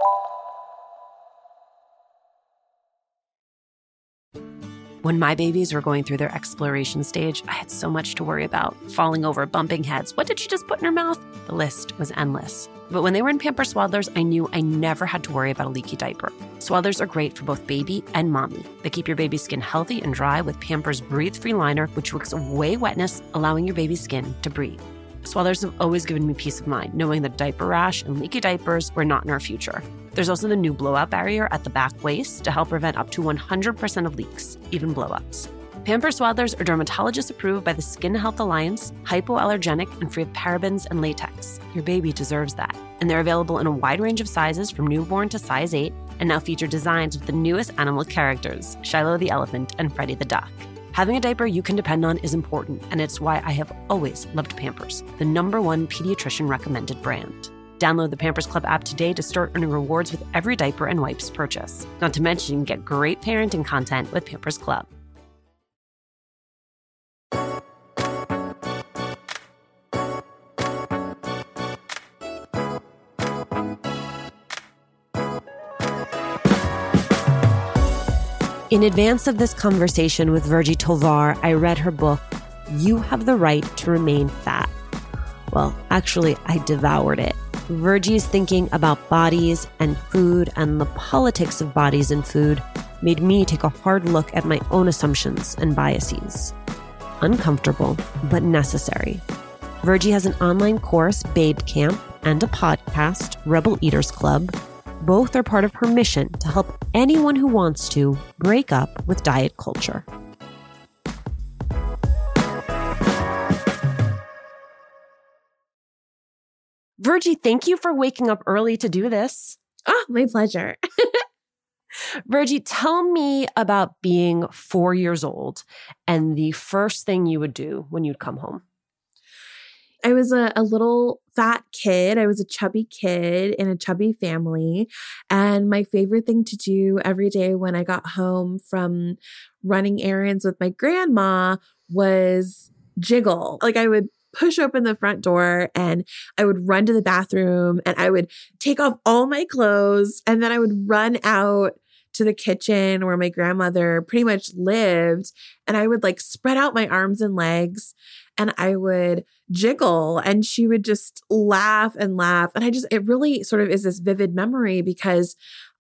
When my babies were going through their exploration stage, I had so much to worry about. Falling over, bumping heads. What did she just put in her mouth? The list was endless. But when they were in Pampers Swaddlers, I knew I never had to worry about a leaky diaper. Swaddlers are great for both baby and mommy. They keep your baby's skin healthy and dry with Pampers Breathe-Free Liner, which wicks away wetness, allowing your baby's skin to breathe. Swaddlers have always given me peace of mind, knowing that diaper rash and leaky diapers were not in our future. There's also the new blowout barrier at the back waist to help prevent up to 100% of leaks, even blowouts. Pampers Swaddlers are dermatologist approved by the Skin Health Alliance, hypoallergenic, and free of parabens and latex. Your baby deserves that. And they're available in a wide range of sizes from newborn to size 8, and now feature designs with the newest animal characters, Shiloh the elephant and Freddie the duck. Having a diaper you can depend on is important, and it's why I have always loved Pampers, the #1 pediatrician recommended brand. Download the Pampers Club app today to start earning rewards with every diaper and wipes purchase. Not to mention, get great parenting content with Pampers Club. In advance of this conversation with Virgie Tovar, I read her book, You Have the Right to Remain Fat. Well, actually, I devoured it. Virgie's thinking about bodies and food and the politics of bodies and food made me take a hard look at my own assumptions and biases. Uncomfortable, but necessary. Virgie has an online course, Babe Camp, and a podcast, Rebel Eaters Club. Both are part of her mission to help anyone who wants to break up with diet culture. Virgie, thank you for waking up early to do this. Oh, my pleasure. Virgie, tell me about being 4 years old and the first thing you would do when you'd come home. I was a little fat kid. I was a chubby kid in a chubby family. And my favorite thing to do every day when I got home from running errands with my grandma was jiggle. Like I would push open the front door and I would run to the bathroom and I would take off all my clothes and then I would run out to the kitchen where my grandmother pretty much lived. And I would like spread out my arms and legs and I would jiggle and she would just laugh and laugh. And it really sort of is this vivid memory because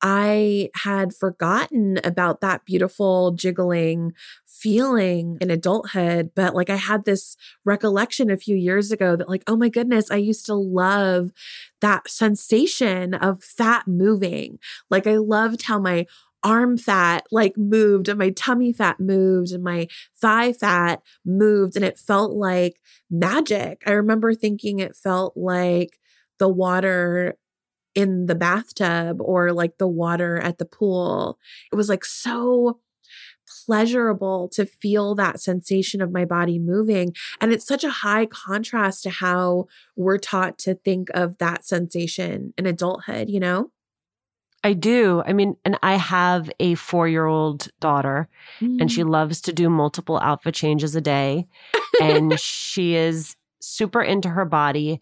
I had forgotten about that beautiful jiggling feeling in adulthood. But like I had this recollection a few years ago that like, oh my goodness, I used to love that sensation of fat moving. Like I loved how my arm fat like moved and my tummy fat moved and my thigh fat moved and it felt like magic. I remember thinking it felt like the water in the bathtub or like the water at the pool. It was like so pleasurable to feel that sensation of my body moving. And it's such a high contrast to how we're taught to think of that sensation in adulthood, you know? I do. I mean, and I have a 4-year-old daughter and she loves to do multiple outfit changes a day and she is super into her body.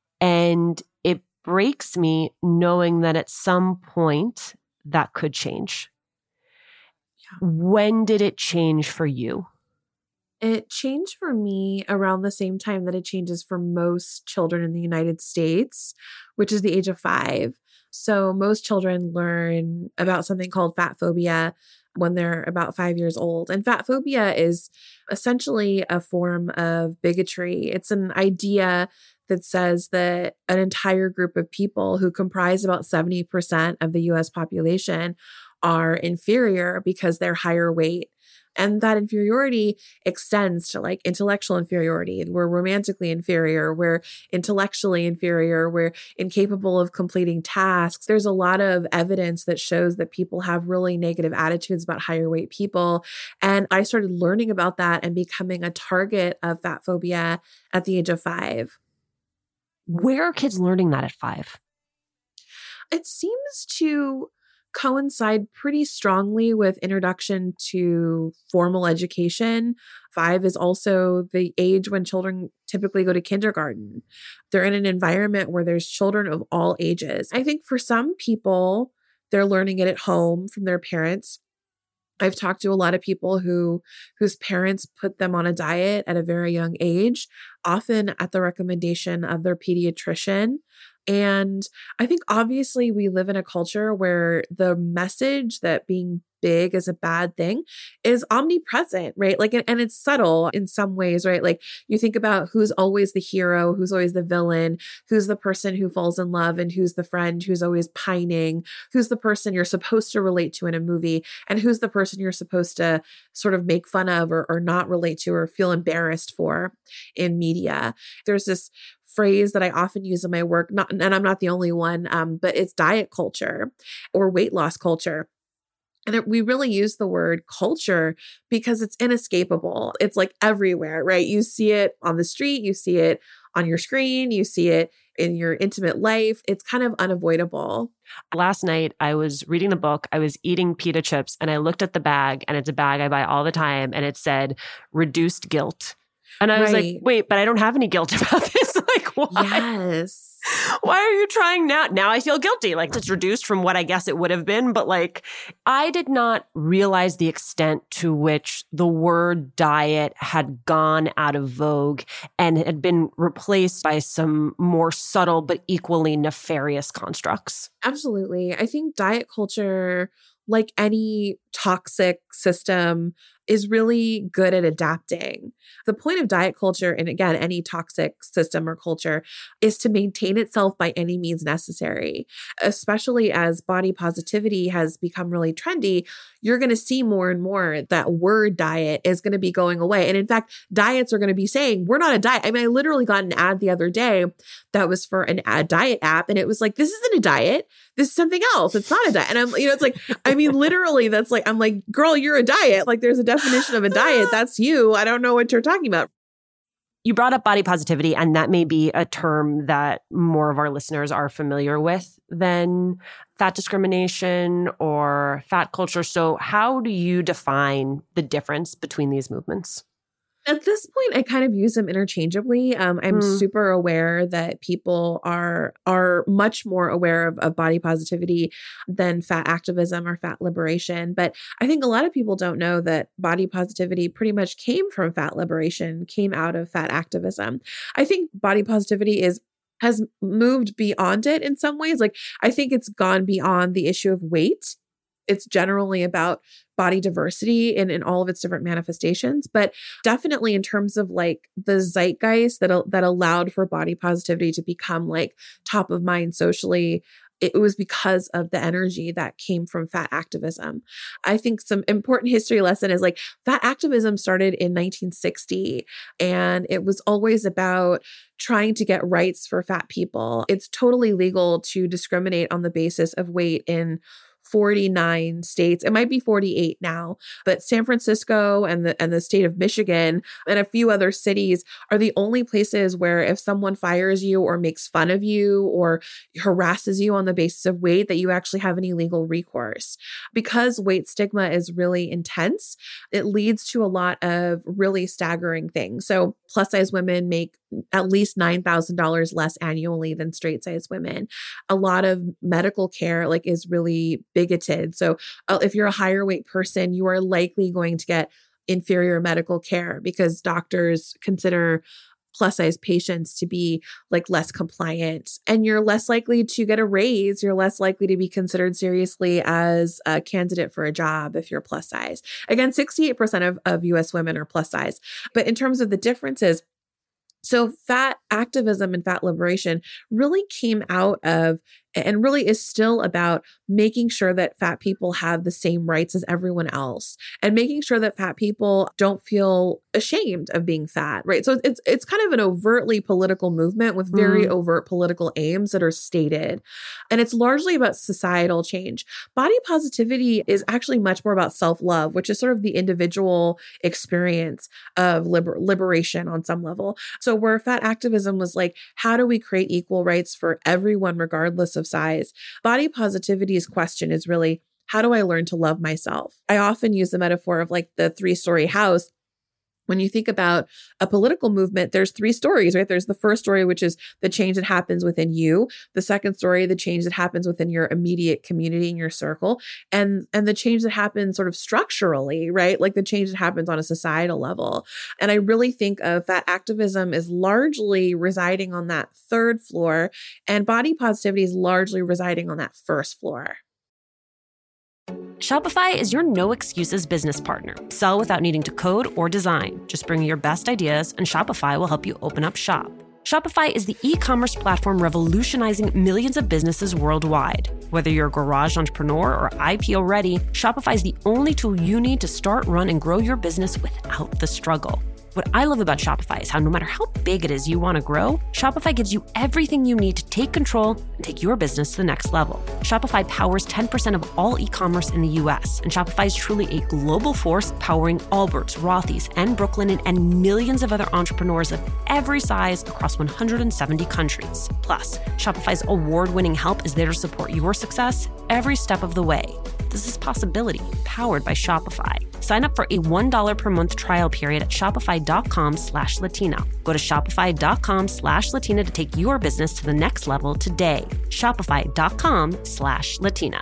And it breaks me knowing that at some point that could change. Yeah. When did it change for you? It changed for me around the same time that it changes for most children in the United States, which is the age of 5. So most children learn about something called fat phobia when they're about 5 years old. And fat phobia is essentially a form of bigotry. It's an idea that says that an entire group of people who comprise about 70% of the US population are inferior because they're higher weight. And that inferiority extends to like intellectual inferiority. We're romantically inferior. We're intellectually inferior. We're incapable of completing tasks. There's a lot of evidence that shows that people have really negative attitudes about higher weight people. And I started learning about that and becoming a target of fat phobia at the age of 5. Where are kids learning that at 5? It seems to coincide pretty strongly with introduction to formal education. 5 is also the age when children typically go to kindergarten. They're in an environment where there's children of all ages. I think for some people, they're learning it at home from their parents. I've talked to a lot of people whose parents put them on a diet at a very young age, often at the recommendation of their pediatrician. And I think obviously we live in a culture where the message that being big is a bad thing is omnipresent, right? Like, and it's subtle in some ways, right? Like you think about who's always the hero, who's always the villain, who's the person who falls in love, and who's the friend who's always pining, who's the person you're supposed to relate to in a movie, and who's the person you're supposed to sort of make fun of or not relate to or feel embarrassed for in media. There's this phrase that I often use in my work, and I'm not the only one, but it's diet culture or weight loss culture. And we really use the word culture because it's inescapable. It's like everywhere, right? You see it on the street, you see it on your screen, you see it in your intimate life. It's kind of unavoidable. Last night, I was reading the book, I was eating pita chips, and I looked at the bag, and it's a bag I buy all the time, and it said, reduced guilt. And I was like, wait, but I don't have any guilt about this. Like, why? Yes. Why are you trying now? Now I feel guilty. Like it's reduced from what I guess it would have been. But like, I did not realize the extent to which the word diet had gone out of vogue and had been replaced by some more subtle but equally nefarious constructs. Absolutely. I think diet culture, like any toxic system, is really good at adapting. The point of diet culture, and again, any toxic system or culture, is to maintain itself by any means necessary. Especially as body positivity has become really trendy, you're going to see more and more that word diet is going to be going away. And in fact, diets are going to be saying, we're not a diet. I mean, I literally got an ad the other day that was for a diet app. And it was like, this isn't a diet. This is something else. It's not a diet. And I'm, it's like, I mean, literally that's like, I'm like, girl, you're a diet. Like there's a definition of a diet. That's you. I don't know what you're talking about. You brought up body positivity, and that may be a term that more of our listeners are familiar with than fat discrimination or fat culture. So how do you define the difference between these movements? At this point, I kind of use them interchangeably. I'm super aware that people are much more aware of body positivity than fat activism or fat liberation. But I think a lot of people don't know that body positivity pretty much came from fat liberation, came out of fat activism. I think body positivity has moved beyond it in some ways. Like I think it's gone beyond the issue of weight. It's generally about body diversity in all of its different manifestations, but definitely in terms of like the zeitgeist that allowed for body positivity to become like top of mind socially, it was because of the energy that came from fat activism. I think some important history lesson is like fat activism started in 1960, and it was always about trying to get rights for fat people. It's totally legal to discriminate on the basis of weight in 49 states. It might be 48 now, but San Francisco and the state of Michigan and a few other cities are the only places where if someone fires you or makes fun of you or harasses you on the basis of weight, that you actually have any legal recourse. Because weight stigma is really intense, it leads to a lot of really staggering things. So plus size women make at least $9,000 less annually than straight size women. A lot of medical care like is really bigoted. So if you're a higher weight person, you are likely going to get inferior medical care because doctors consider plus size patients to be like less compliant, and you're less likely to get a raise. You're less likely to be considered seriously as a candidate for a job if you're plus size. Again, 68% of US women are plus size. But in terms of the differences, so fat activism and fat liberation really came out of and really is still about making sure that fat people have the same rights as everyone else and making sure that fat people don't feel ashamed of being fat, right? So it's kind of an overtly political movement with very overt political aims that are stated. And it's largely about societal change. Body positivity is actually much more about self-love, which is sort of the individual experience of liberation on some level. So where fat activism was like, how do we create equal rights for everyone regardless of size? Body positivity's question is really, how do I learn to love myself? I often use the metaphor of like the 3-story house. When you think about a political movement, there's 3 stories, right? There's the first story, which is the change that happens within you. The second story, the change that happens within your immediate community and your circle. And the change that happens sort of structurally, right? Like the change that happens on a societal level. And I really think of fat activism is largely residing on that 3rd floor, and body positivity is largely residing on that 1st floor. Shopify is your no excuses business partner. Sell without needing to code or design. Just bring your best ideas and Shopify will help you open up shop. Shopify is the e-commerce platform revolutionizing millions of businesses worldwide. Whether you're a garage entrepreneur or IPO ready, Shopify is the only tool you need to start, run, and grow your business without the struggle. What I love about Shopify is how no matter how big it is you want to grow, Shopify gives you everything you need to take control and take your business to the next level. Shopify powers 10% of all e-commerce in the US, and Shopify is truly a global force powering Allbirds, Rothy's, and Brooklinen, and millions of other entrepreneurs of every size across 170 countries. Plus, Shopify's award-winning help is there to support your success every step of the way. This is Possibility, powered by Shopify. Sign up for a $1 per month trial period at shopify.com/Latina. Go to shopify.com/Latina to take your business to the next level today. Shopify.com/Latina.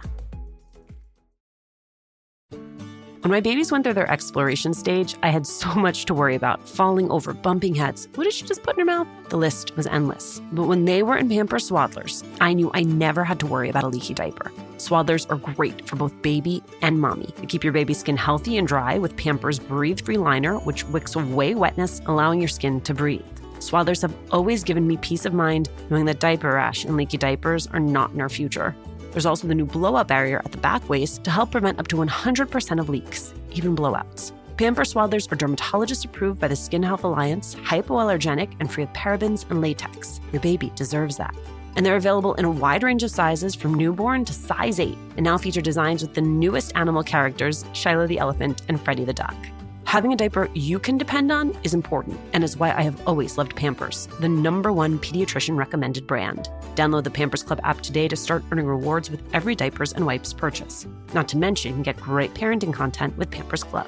When my babies went through their exploration stage, I had so much to worry about. Falling over, bumping heads. What did she just put in her mouth? The list was endless. But when they were in Pampers Swaddlers, I knew I never had to worry about a leaky diaper. Swaddlers are great for both baby and mommy. They keep your baby's skin healthy and dry with Pampers Breathe-Free Liner, which wicks away wetness, allowing your skin to breathe. Swaddlers have always given me peace of mind knowing that diaper rash and leaky diapers are not in our future. There's also the new blowout barrier at the back waist to help prevent up to 100% of leaks, even blowouts. Pampers Swaddlers are dermatologist approved by the Skin Health Alliance, hypoallergenic, and free of parabens and latex. Your baby deserves that. And they're available in a wide range of sizes from newborn to size 8, and now feature designs with the newest animal characters, Shiloh the elephant and Freddie the duck. Having a diaper you can depend on is important, and is why I have always loved Pampers, the #1 pediatrician recommended brand. Download the Pampers Club app today to start earning rewards with every diapers and wipes purchase. Not to mention, you can get great parenting content with Pampers Club.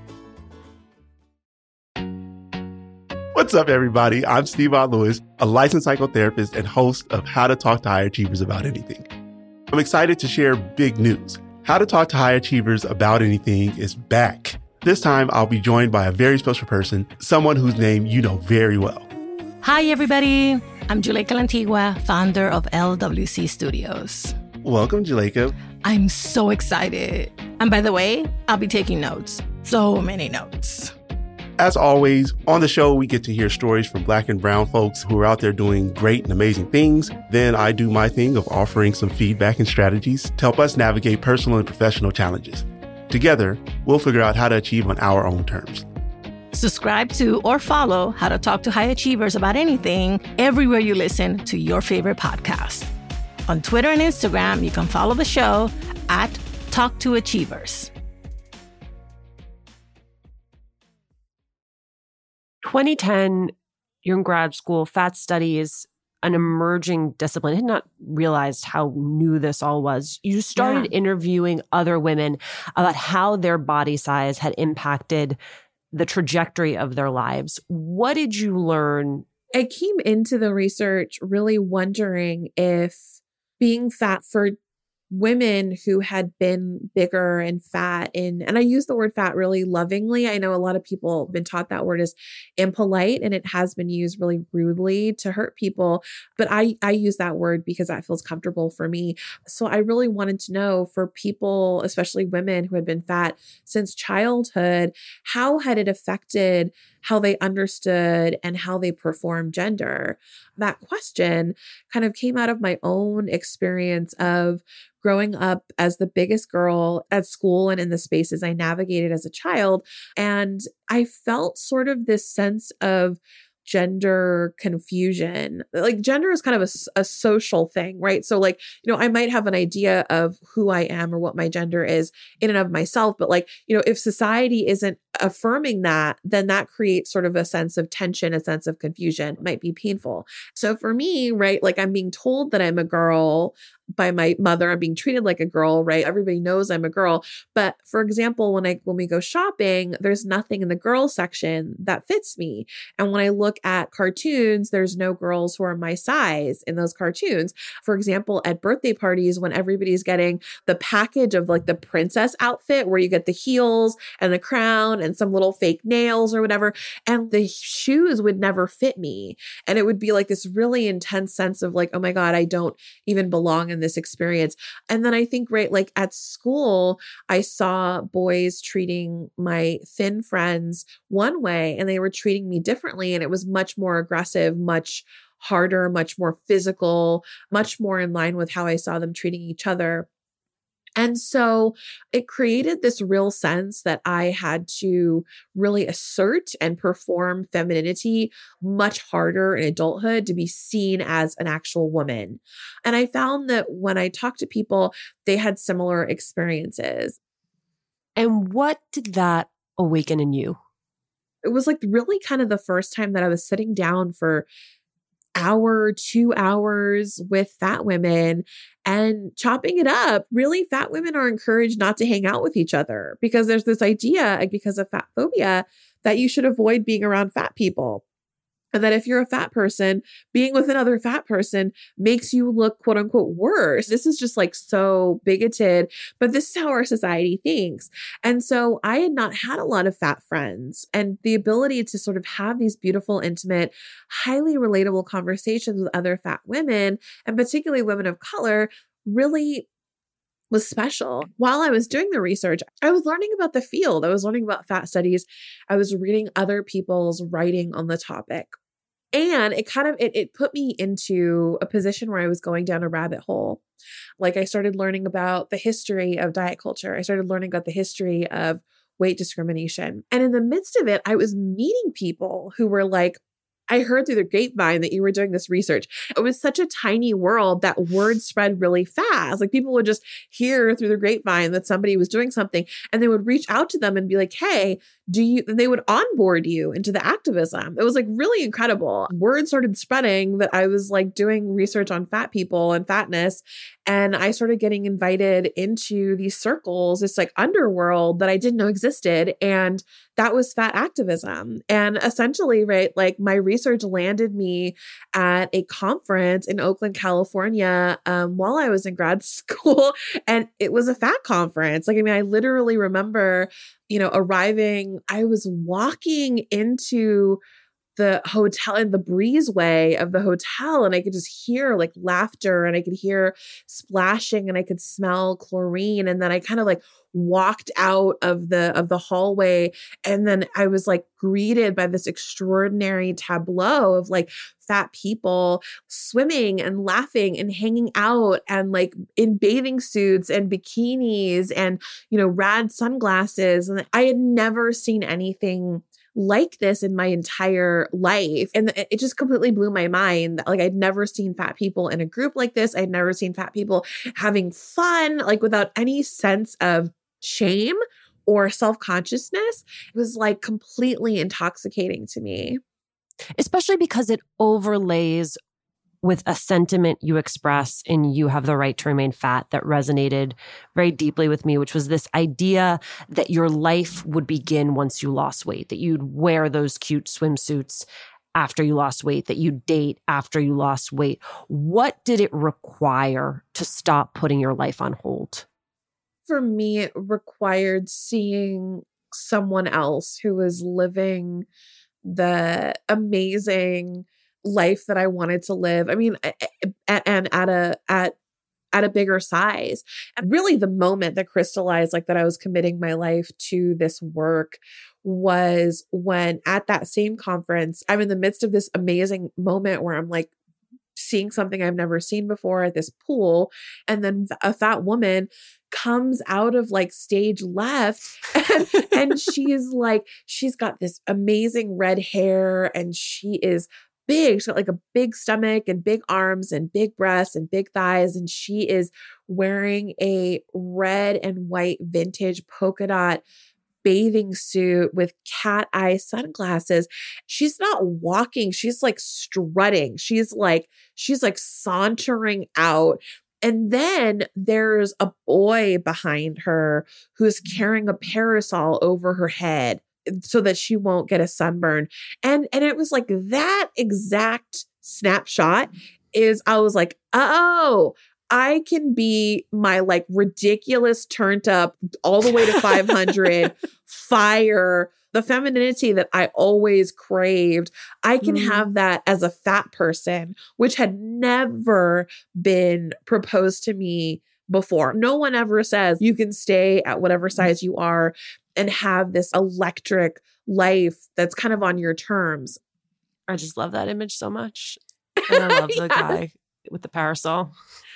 What's up, everybody? I'm Steve Lewis, a licensed psychotherapist and host of How to Talk to High Achievers About Anything. I'm excited to share big news. How to Talk to High Achievers About Anything is back. This time, I'll be joined by a very special person, someone whose name you know very well. Hi, everybody. I'm Juleyka Lantigua, founder of LWC Studios. Welcome, Juleyka. I'm so excited. And by the way, I'll be taking notes. So many notes. As always, on the show, we get to hear stories from Black and brown folks who are out there doing great and amazing things. Then I do my thing of offering some feedback and strategies to help us navigate personal and professional challenges. Together, we'll figure out how to achieve on our own terms. Subscribe to or follow How to Talk to High Achievers About Anything everywhere you listen to your favorite podcast. On Twitter and Instagram, you can follow the show at Talk to Achievers. 2010, you're in grad school, fat studies, an emerging discipline. I had not realized how new this all was. You started interviewing other women about how their body size had impacted the trajectory of their lives. What did you learn? I came into the research really wondering if being fat for women who had been bigger and fat and I use the word fat really lovingly. I know a lot of people have been taught that word is impolite and it has been used really rudely to hurt people. But I use that word because that feels comfortable for me. So I really wanted to know for people, especially women who had been fat since childhood, how had it affected how they understood and how they performed gender? That question kind of came out of my own experience of growing up as the biggest girl at school and in the spaces I navigated as a child. And I felt sort of this sense of gender confusion. Like gender is kind of a social thing, right? So like, I might have an idea of who I am or what my gender is in and of myself, but like, if society isn't affirming that, then that creates sort of a sense of tension, a sense of confusion. It might be painful. So for me, right, like I'm being told that I'm a girl by my mother. I'm being treated like a girl, right? Everybody knows I'm a girl. But for example, when we go shopping, there's nothing in the girl section that fits me. And when I look at cartoons, there's no girls who are my size in those cartoons. For example, at birthday parties, when everybody's getting the package of like the princess outfit where you get the heels and the crown and some little fake nails or whatever, and the shoes would never fit me. And it would be like this really intense sense of like, oh my God, I don't even belong in this experience. And then I think, right, like at school, I saw boys treating my thin friends one way and they were treating me differently. And it was much more aggressive, much harder, much more physical, much more in line with how I saw them treating each other. And so it created this real sense that I had to really assert and perform femininity much harder in adulthood to be seen as an actual woman. And I found that when I talked to people, they had similar experiences. And what did that awaken in you? It was like really kind of the first time that I was sitting down for hour, 2 hours with fat women and chopping it up. Really, fat women are encouraged not to hang out with each other because there's this idea, because of fat phobia, that you should avoid being around fat people. And that if you're a fat person, being with another fat person makes you look quote unquote worse. This is just like so bigoted, but this is how our society thinks. And so I had not had a lot of fat friends, and the ability to sort of have these beautiful, intimate, highly relatable conversations with other fat women, and particularly women of color, really was special. While I was doing the research, I was learning about the field. I was learning about fat studies. I was reading other people's writing on the topic. And it put me into a position where I was going down a rabbit hole. Like I started learning about the history of diet culture. I started learning about the history of weight discrimination. And in the midst of it, I was meeting people who were like, I heard through the grapevine that you were doing this research. It was such a tiny world that word spread really fast. Like people would just hear through the grapevine that somebody was doing something and they would reach out to them and be like, hey, and they would onboard you into the activism. It was like really incredible. Word started spreading that I was like doing research on fat people and fatness. And I started getting invited into these circles, this like underworld that I didn't know existed. And that was fat activism. And essentially, right, like my research landed me at a conference in Oakland, California, while I was in grad school. And it was a fat conference. Like, I mean, I literally remember, arriving, I was walking into the hotel in the breezeway of the hotel, and I could just hear like laughter, and I could hear splashing, and I could smell chlorine. And then I kind of like walked out of the hallway, and then I was like greeted by this extraordinary tableau of like fat people swimming and laughing and hanging out and like in bathing suits and bikinis and, rad sunglasses. And I had never seen anything like this in my entire life. And it just completely blew my mind. Like I'd never seen fat people in a group like this. I'd never seen fat people having fun, like without any sense of shame or self-consciousness. It was like completely intoxicating to me. Especially because it overlays with a sentiment you express in You Have the Right to Remain Fat that resonated very deeply with me, which was this idea that your life would begin once you lost weight, that you'd wear those cute swimsuits after you lost weight, that you'd date after you lost weight. What did it require to stop putting your life on hold? For me, it required seeing someone else who was living the amazing life that I wanted to live. I mean, and at a bigger size. And really the moment that crystallized like that I was committing my life to this work was when at that same conference, I'm in the midst of this amazing moment where I'm like seeing something I've never seen before at this pool. And then a fat woman comes out of like stage left and she's got this amazing red hair and she is big. She's got like a big stomach and big arms and big breasts and big thighs. And she is wearing a red and white vintage polka dot bathing suit with cat eye sunglasses. She's not walking. She's like strutting. She's like sauntering out. And then there's a boy behind her who's carrying a parasol over her head so that she won't get a sunburn. And it was like that exact snapshot is, I was like, oh, I can be my like ridiculous turned up all the way to 500 fire, the femininity that I always craved. I can have that as a fat person, which had never been proposed to me before. No one ever says you can stay at whatever size you are and have this electric life that's kind of on your terms. I just love that image so much. And I love the guy with the parasol.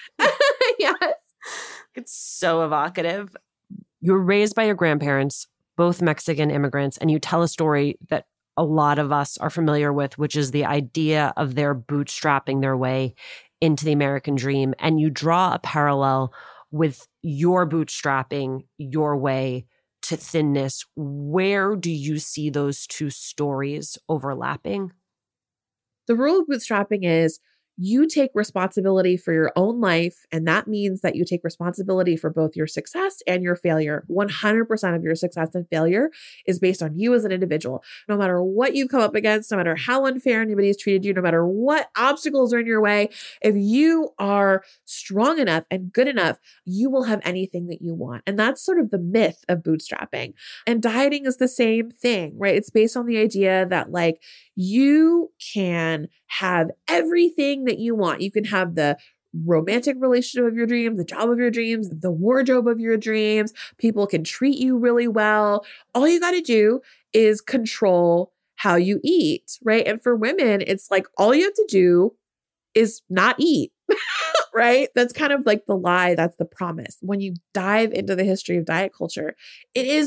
Yes. It's so evocative. You were raised by your grandparents, both Mexican immigrants, and you tell a story that a lot of us are familiar with, which is the idea of their bootstrapping their way into the American dream. And you draw a parallel with your bootstrapping your way to thinness. Where do you see those two stories overlapping? The rule of bootstrapping is you take responsibility for your own life. And that means that you take responsibility for both your success and your failure. 100% of your success and failure is based on you as an individual. No matter what you come up against, no matter how unfair anybody's treated you, no matter what obstacles are in your way, if you are strong enough and good enough, you will have anything that you want. And that's sort of the myth of bootstrapping. And dieting is the same thing, right? It's based on the idea that like you can have everything that you want. You can have the romantic relationship of your dreams, the job of your dreams, the wardrobe of your dreams. People can treat you really well. All you got to do is control how you eat, right? And for women, it's like all you have to do is not eat, right? That's kind of like the lie. That's the promise. When you dive into the history of diet culture, it is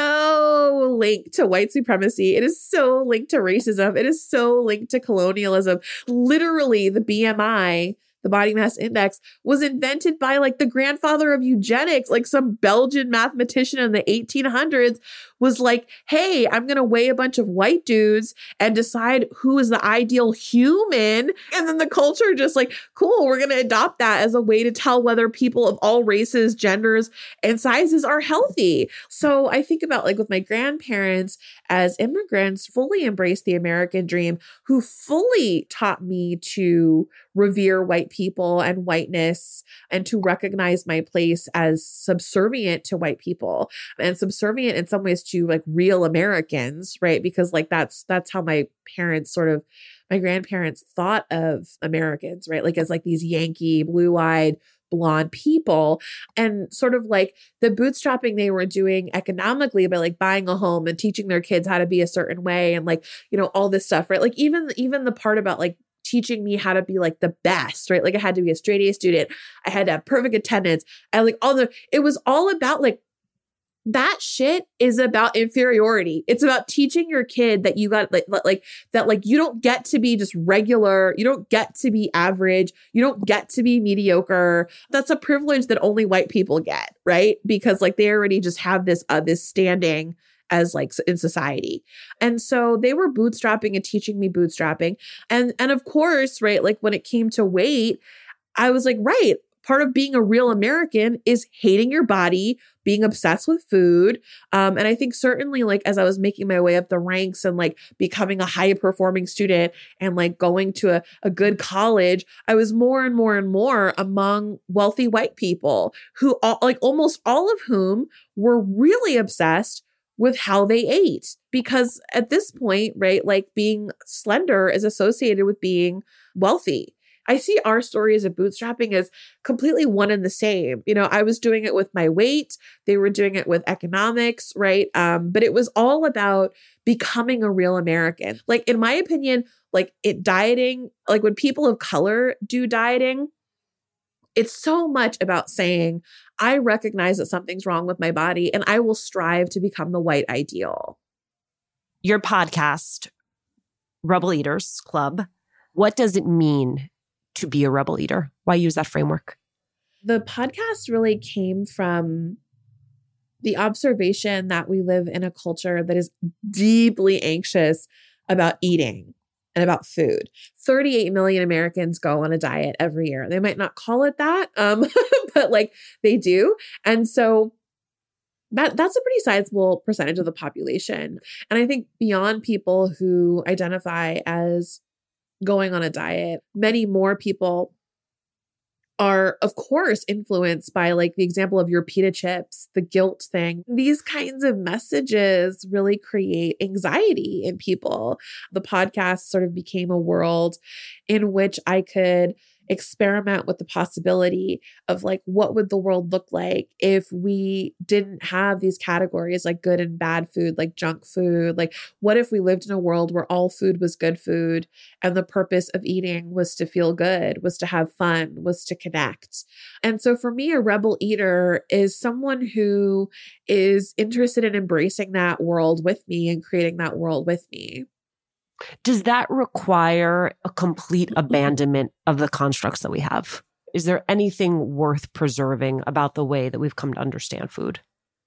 so linked to white supremacy. It is so linked to racism. It is so linked to colonialism. Literally, the BMI, the body mass index, was invented by like the grandfather of eugenics. Like some Belgian mathematician in the 1800s was like, hey, I'm going to weigh a bunch of white dudes and decide who is the ideal human. And then the culture just like, cool, we're going to adopt that as a way to tell whether people of all races, genders, and sizes are healthy. So I think about like with my grandparents as immigrants, fully embraced the American dream, who fully taught me to revere white people and whiteness and to recognize my place as subservient to white people and subservient in some ways to like real Americans, right? Because like that's how my grandparents thought of Americans, right? Like as like these Yankee, blue-eyed, blonde people, and sort of like the bootstrapping they were doing economically by like buying a home and teaching their kids how to be a certain way and like, you know, all this stuff, right? Like even the part about like teaching me how to be like the best, right? Like I had to be a straight A student. I had to have perfect attendance. It was all about like, that shit is about inferiority. It's about teaching your kid that you got like that, like you don't get to be just regular. You don't get to be average. You don't get to be mediocre. That's a privilege that only white people get, right? Because like they already just have this standing as like in society. And so they were bootstrapping and teaching me bootstrapping. And of course, right, like when it came to weight, I was like, right, part of being a real American is hating your body, being obsessed with food. And I think certainly like as I was making my way up the ranks and like becoming a high performing student and like going to a good college, I was more and more and more among wealthy white people who like almost all of whom were really obsessed with how they ate. Because at this point, right, like being slender is associated with being wealthy. I see our stories of bootstrapping as completely one and the same. You know, I was doing it with my weight. They were doing it with economics, right? But it was all about becoming a real American. Like, in my opinion, like dieting, like when people of color do dieting, it's so much about saying, I recognize that something's wrong with my body and I will strive to become the white ideal. Your podcast, Rebel Eaters Club, what does it mean to be a rebel eater? Why use that framework? The podcast really came from the observation that we live in a culture that is deeply anxious about eating and about food. 38 million Americans go on a diet every year. They might not call it that, but like they do. And so that's a pretty sizable percentage of the population. And I think beyond people who identify as going on a diet, many more people are, of course, influenced by like the example of your pita chips, the guilt thing. These kinds of messages really create anxiety in people. The podcast sort of became a world in which I could experiment with the possibility of like, what would the world look like if we didn't have these categories like good and bad food, like junk food? Like, what if we lived in a world where all food was good food and the purpose of eating was to feel good, was to have fun, was to connect? And so for me, a rebel eater is someone who is interested in embracing that world with me and creating that world with me. Does that require a complete abandonment of the constructs that we have? Is there anything worth preserving about the way that we've come to understand food?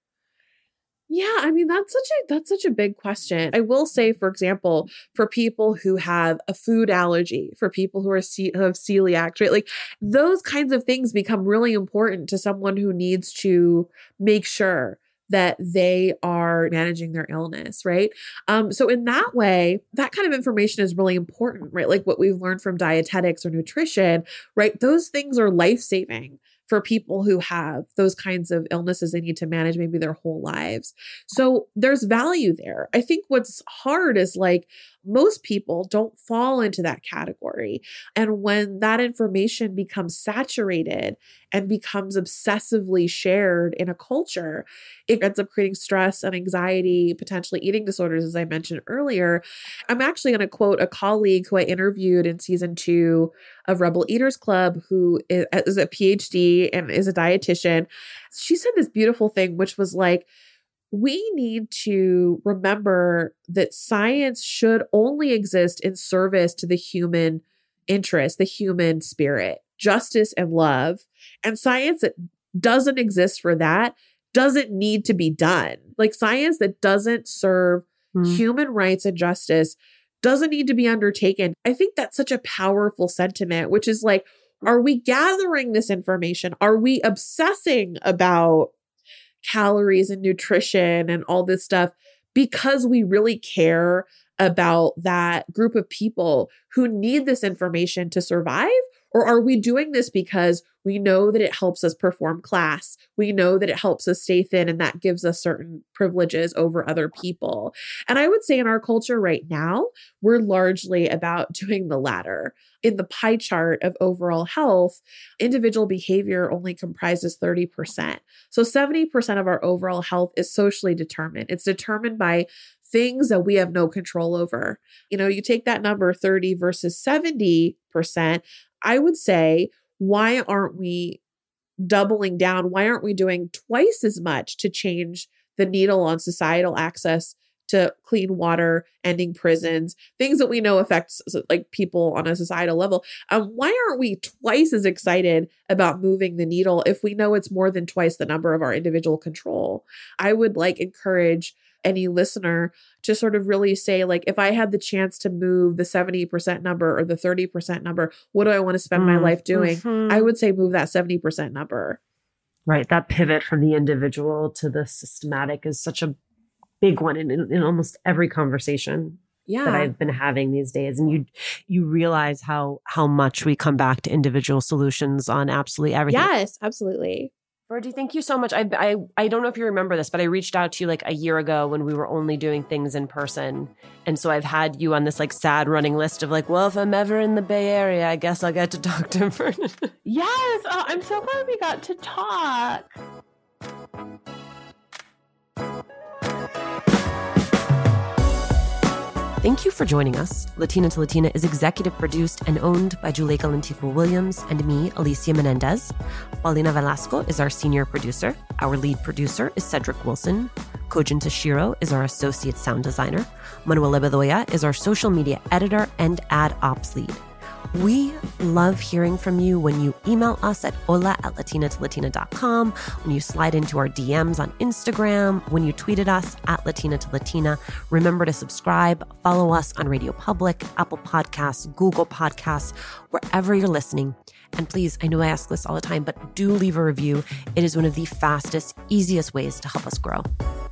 Yeah, I mean, that's such a big question. I will say, for example, for people who have a food allergy, for people who have celiac, right? Like those kinds of things become really important to someone who needs to make sure that they are managing their illness, right? So in that way, that kind of information is really important, right? Like what we've learned from dietetics or nutrition, right? Those things are life-saving for people who have those kinds of illnesses they need to manage maybe their whole lives. So there's value there. I think what's hard is like most people don't fall into that category. And when that information becomes saturated and becomes obsessively shared in a culture, it ends up creating stress and anxiety, potentially eating disorders, as I mentioned earlier. I'm actually going to quote a colleague who I interviewed in season 2 of Rebel Eaters Club, who is a PhD and is a dietitian. She said this beautiful thing, which was like, we need to remember that science should only exist in service to the human interest, the human spirit, justice and love. And science that doesn't exist for that doesn't need to be done. Like science that doesn't serve human rights and justice doesn't need to be undertaken. I think that's such a powerful sentiment, which is like, are we gathering this information? Are we obsessing about calories and nutrition and all this stuff because we really care about that group of people who need this information to survive? Or are we doing this because we know that it helps us perform class? We know that it helps us stay thin and that gives us certain privileges over other people. And I would say in our culture right now, we're largely about doing the latter. In the pie chart of overall health, individual behavior only comprises 30%. So 70% of our overall health is socially determined. It's determined by things that we have no control over. You know, you take that number 30 versus 70%, I would say, why aren't we doubling down? Why aren't we doing twice as much to change the needle on societal access to clean water, ending prisons, things that we know affects like people on a societal level? Why aren't we twice as excited about moving the needle if we know it's more than twice the number of our individual control? I would like encourage any listener to sort of really say, like, if I had the chance to move the 70% number or the 30% number, what do I want to spend my life doing? I would say move that 70% number. Right. That pivot from the individual to the systematic is such a big one in almost every conversation that I've been having these days. And you realize how much we come back to individual solutions on absolutely everything. Yes, absolutely. Virgie, thank you so much. I don't know if you remember this, but I reached out to you like a year ago when we were only doing things in person. And so I've had you on this like sad running list of like, well, if I'm ever in the Bay Area, I guess I'll get to talk to her. Yes. Oh, I'm so glad we got to talk. Thank you for joining us. Latina to Latina is executive produced and owned by Juleka Lantigua Williams and me, Alicia Menendez. Paulina Velasco is our senior producer. Our lead producer is Cedric Wilson. Kojin Tashiro is our associate sound designer. Manuela Bedoya is our social media editor and ad ops lead. We love hearing from you when you email us at hola@latinatolatina.com, when you slide into our DMs on Instagram, when you tweet at us at Latina to Latina. Remember to subscribe, follow us on Radio Public, Apple Podcasts, Google Podcasts, wherever you're listening. And please, I know I ask this all the time, but do leave a review. It is one of the fastest, easiest ways to help us grow.